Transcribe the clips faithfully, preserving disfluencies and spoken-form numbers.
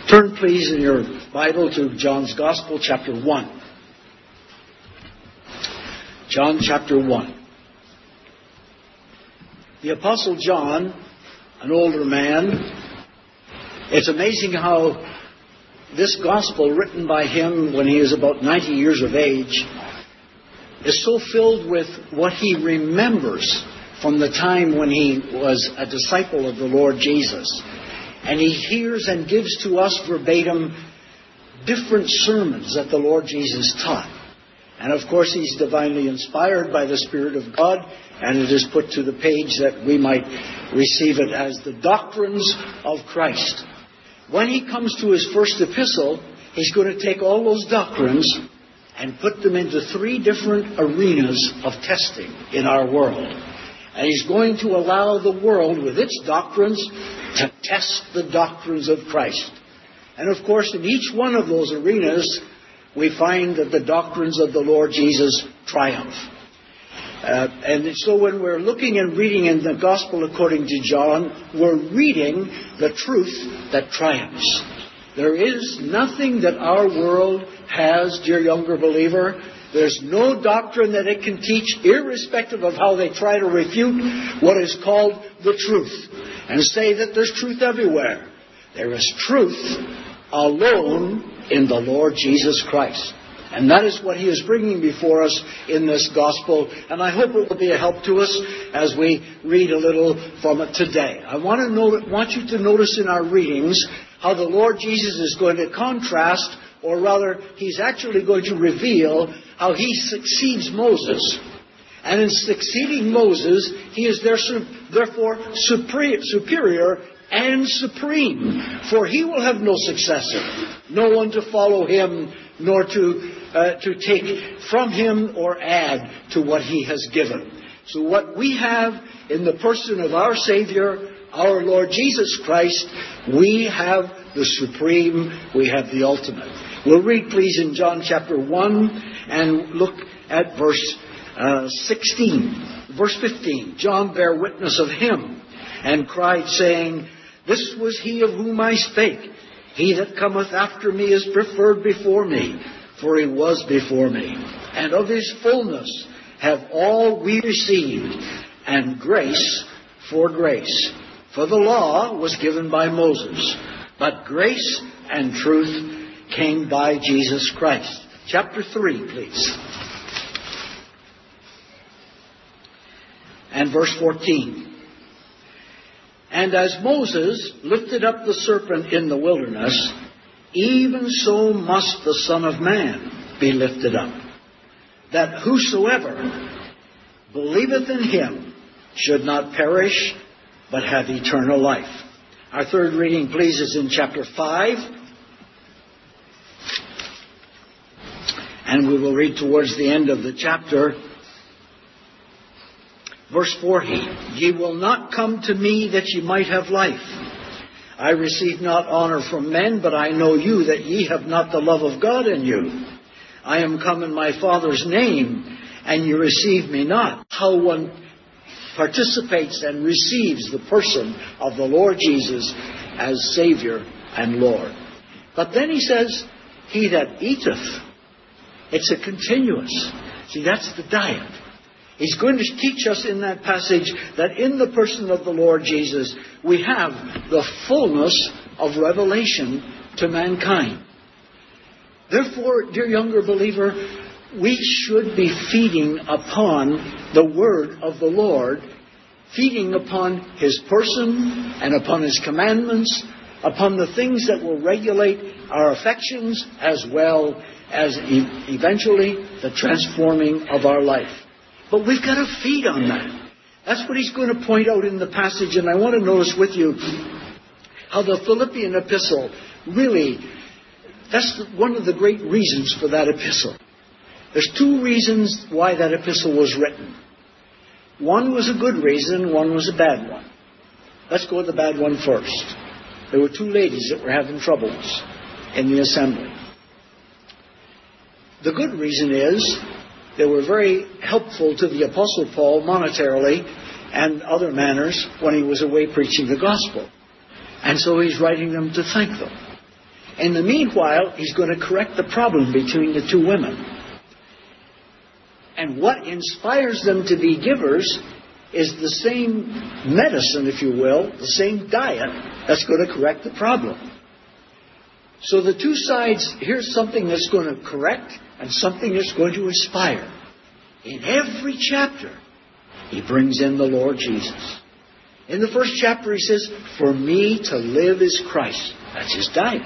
Turn, please, in your Bible to John's Gospel, chapter one. John chapter one. The Apostle John, an older man, it's amazing how this Gospel, written by him when he was about ninety years of age, is so filled with what he remembers from the time when he was a disciple of the Lord Jesus. And he hears and gives to us verbatim different sermons that the Lord Jesus taught. And of course he's divinely inspired by the Spirit of God, and it is put to the page that we might receive it as the doctrines of Christ. When he comes to his first epistle, he's going to take all those doctrines and put them into three different arenas of testing in our world. And he's going to allow the world with its doctrines to test the doctrines of Christ. And of course, in each one of those arenas, we find that the doctrines of the Lord Jesus triumph. Uh, and so when we're looking and reading in the Gospel according to John, we're reading the truth that triumphs. There is nothing that our world has, dear younger believer. There's no doctrine that it can teach, irrespective of how they try to refute what is called the truth and say that there's truth everywhere. There is truth alone in the Lord Jesus Christ. And that is what he is bringing before us in this Gospel. And I hope it will be a help to us as we read a little from it today. I want, to note, want you to notice in our readings how the Lord Jesus is going to contrast, or rather, he's actually going to reveal how he succeeds Moses. And in succeeding Moses, he is therefore superior and supreme. For he will have no successor, no one to follow him, nor to, uh, to take from him or add to what he has given. So what we have in the person of our Savior, our Lord Jesus Christ, we have the supreme, we have the ultimate. We'll read, please, in John chapter one and look at verse uh, sixteen. Verse fifteen. John bare witness of him and cried, saying, This was he of whom I spake. He that cometh after me is preferred before me, for he was before me. And of his fullness have all we received, and grace for grace. For the law was given by Moses, but grace and truth came by Jesus Christ. Chapter three, please. And verse fourteen. And as Moses lifted up the serpent in the wilderness, even so must the Son of Man be lifted up, that whosoever believeth in him should not perish, but have eternal life. Our third reading, please, is in chapter five. And we will read towards the end of the chapter. Verse forty. Ye will not come to me that ye might have life. I receive not honor from men, but I know you, that ye have not the love of God in you. I am come in my Father's name, and ye receive me not. How one participates and receives the person of the Lord Jesus as Savior and Lord. But then he says, He that eateth. It's a continuous. See, that's the diet. He's going to teach us in that passage that in the person of the Lord Jesus, we have the fullness of revelation to mankind. Therefore, dear younger believer, we should be feeding upon the word of the Lord, feeding upon his person and upon his commandments, upon the things that will regulate our affections as well as e- eventually the transforming of our life. But we've got to feed on that. That's what he's going to point out in the passage. And I want to notice with you how the Philippian epistle really, that's one of the great reasons for that epistle. There's two reasons why that epistle was written. One was a good reason, one was a bad one. Let's go with the bad one first. There were two ladies that were having troubles in the assembly. The good reason is they were very helpful to the Apostle Paul monetarily and other manners when he was away preaching the gospel. And so he's writing them to thank them. In the meanwhile, he's going to correct the problem between the two women. And what inspires them to be givers is the same medicine, if you will, the same diet that's going to correct the problem. So the two sides, here's something that's going to correct and something that's going to inspire. In every chapter, he brings in the Lord Jesus. In the first chapter, he says, for me to live is Christ. That's his diet.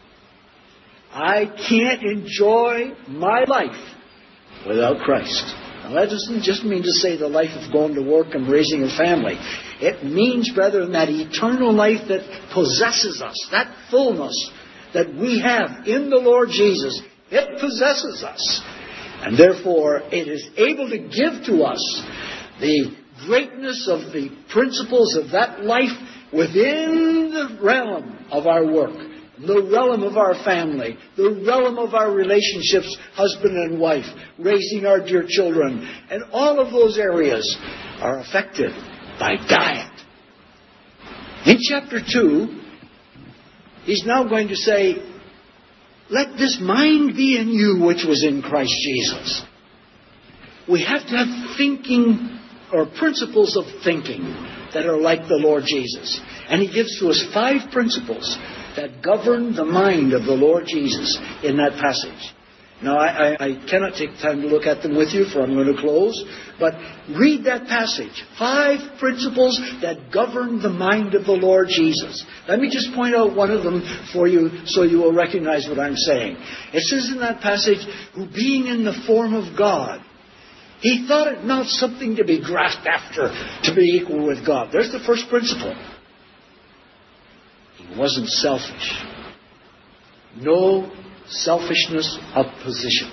I can't enjoy my life without Christ. Now, that doesn't just mean to say the life of going to work and raising a family. It means, brethren, that eternal life that possesses us, that fullness that we have in the Lord Jesus, it possesses us. And therefore, it is able to give to us the greatness of the principles of that life within the realm of our work, the realm of our family, the realm of our relationships, husband and wife, raising our dear children. And all of those areas are affected by diet. In chapter two, he's now going to say, let this mind be in you which was in Christ Jesus. We have to have thinking or principles of thinking that are like the Lord Jesus. And he gives to us five principles that govern the mind of the Lord Jesus in that passage. Now, I, I, I cannot take time to look at them with you, for I'm going to close. But read that passage. Five principles that govern the mind of the Lord Jesus. Let me just point out one of them for you so you will recognize what I'm saying. It says in that passage, who being in the form of God, he thought it not something to be grasped after to be equal with God. There's the first principle. He wasn't selfish. No selfishness of position.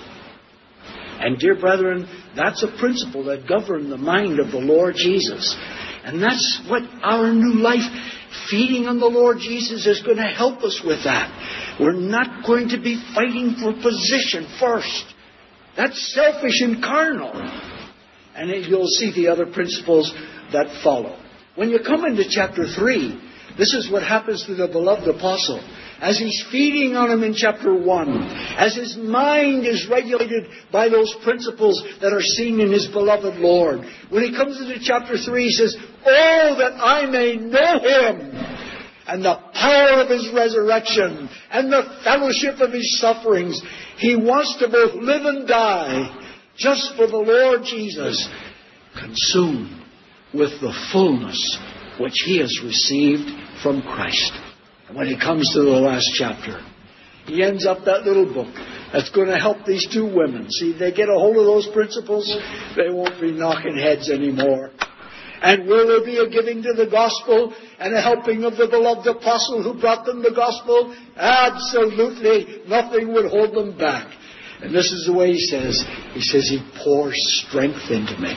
And dear brethren, that's a principle that governed the mind of the Lord Jesus. And that's what our new life, feeding on the Lord Jesus, is going to help us with that. We're not going to be fighting for position first. That's selfish and carnal. And you'll see the other principles that follow. When you come into chapter three, this is what happens to the beloved apostle. As he's feeding on him in chapter one, as his mind is regulated by those principles that are seen in his beloved Lord. When he comes into chapter three, he says, oh, that I may know him, and the power of his resurrection, and the fellowship of his sufferings. He wants to both live and die just for the Lord Jesus, consumed with the fullness which he has received from Christ. And when he comes to the last chapter, he ends up that little book that's going to help these two women. See, they get a hold of those principles, they won't be knocking heads anymore. And will there be a giving to the gospel and a helping of the beloved apostle who brought them the gospel? Absolutely nothing would hold them back. And this is the way he says. He says he pours strength into me.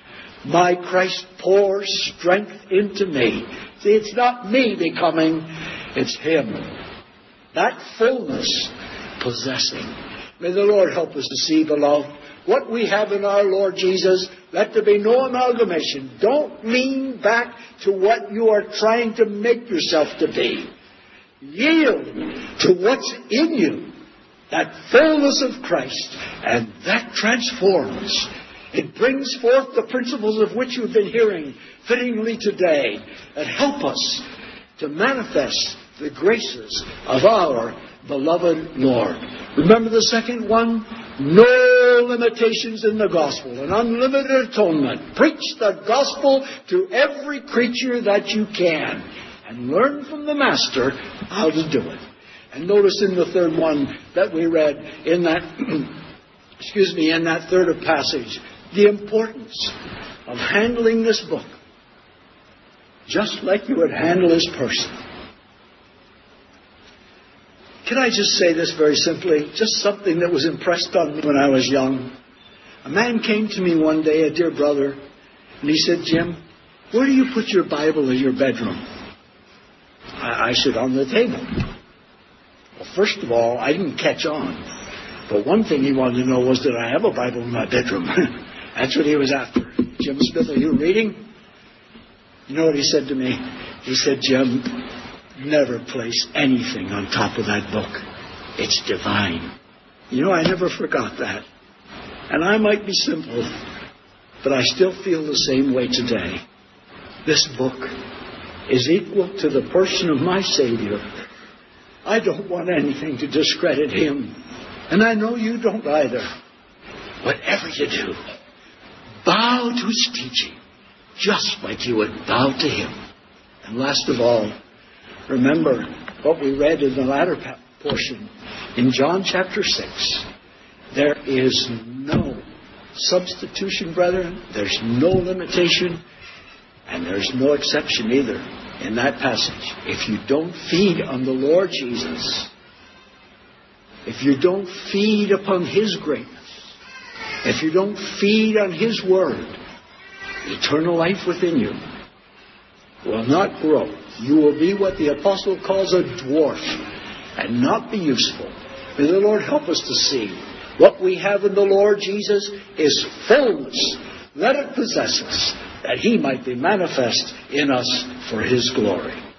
My Christ pours strength into me. See, it's not me becoming, it's him. That fullness possessing. May the Lord help us to see, beloved, what we have in our Lord Jesus. Let there be no amalgamation. Don't lean back to what you are trying to make yourself to be. Yield to what's in you. That fullness of Christ. And that transforms. It brings forth the principles of which you've been hearing fittingly today that help us to manifest the graces of our beloved Lord. Remember the second one? No limitations in the gospel. An unlimited atonement. Preach the gospel to every creature that you can. And learn from the Master how to do it. And notice in the third one that we read in that, excuse me, in that third passage, the importance of handling this book just like you would handle this person. Can I just say this very simply? Just something that was impressed on me when I was young. A man came to me one day, a dear brother, and he said, Jim, where do you put your Bible in your bedroom? I, I said, on the table. Well, first of all, I didn't catch on. But one thing he wanted to know was, did I have a Bible in my bedroom? That's what he was after. Jim Smith, are you reading? You know what he said to me? He said, Jim, never place anything on top of that book. It's divine. You know, I never forgot that. And I might be simple, but I still feel the same way today. This book is equal to the person of my Savior. I don't want anything to discredit him. And I know you don't either. Whatever you do, bow to his teaching, just like you would bow to him. And last of all, remember what we read in the latter portion in John chapter six. There is no substitution, brethren. There's no limitation. And there's no exception either in that passage. If you don't feed on the Lord Jesus, if you don't feed upon his greatness, if you don't feed on his word, eternal life within you will not grow. You will be what the apostle calls a dwarf and not be useful. May the Lord help us to see what we have in the Lord Jesus is fullness. Let it possess us, that he might be manifest in us for his glory.